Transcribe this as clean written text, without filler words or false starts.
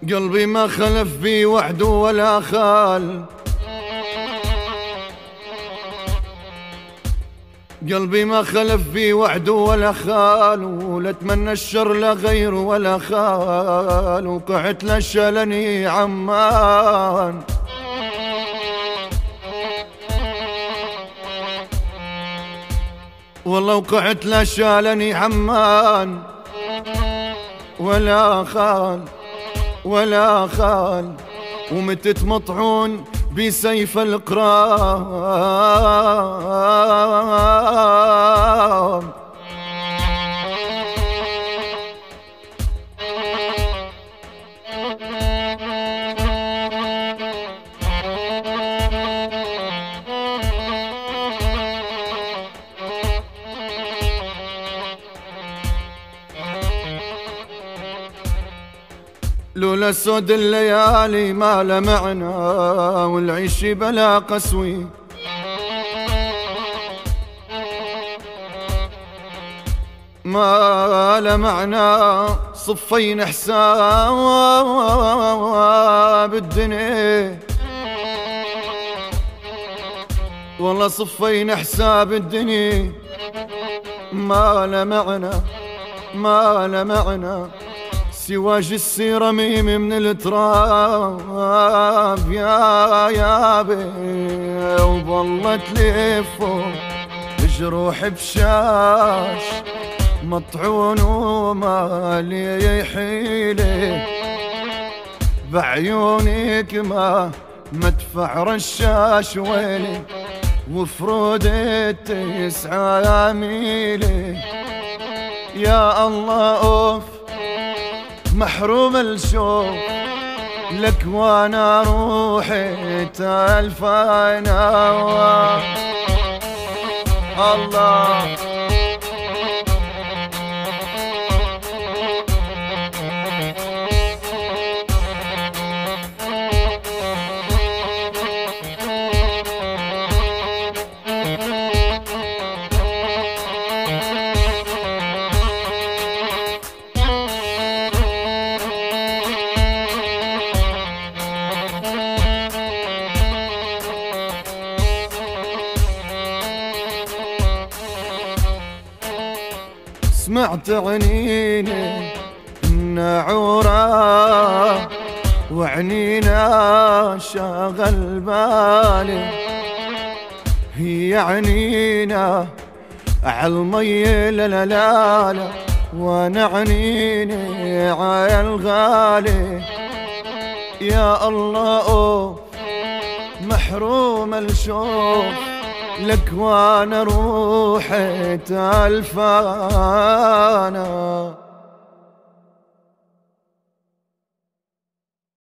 قلبي ما خلف بي وحده ولا خال، قلبي ما خلف بي وحده ولا خال، ولا اتمنى الشر لغير ولا خال، وقعت لشلني عمان. والله وقعت لشالني عمان، ولا خال ولا خال، ومتت مطعون بسيف القرام. لولا سود الليالي ما له معنى، والعيش بلا قسوي، ما له معنى. صفين حساب الدنيا، والله صفين حساب الدنيا، ما له معنى ما له معنى، سوى جسي رميم من التراب. يا بي وظلت لفوق جروح بشاش، مطعون وما لي حيلي، بعيونك ما مدفع رشاش ويلي، وفرود التسعة ميلي. يا الله اوف محروم الشوق لك وانا روحي تلفانا. الله سمعت عنيني النعورة، وعنينا شاغل بالي، هي عنينا عالمي لا لا لا، وانا عنيني عالغالي. يا الله محروم الشوق لك وانا روحي تلفانا.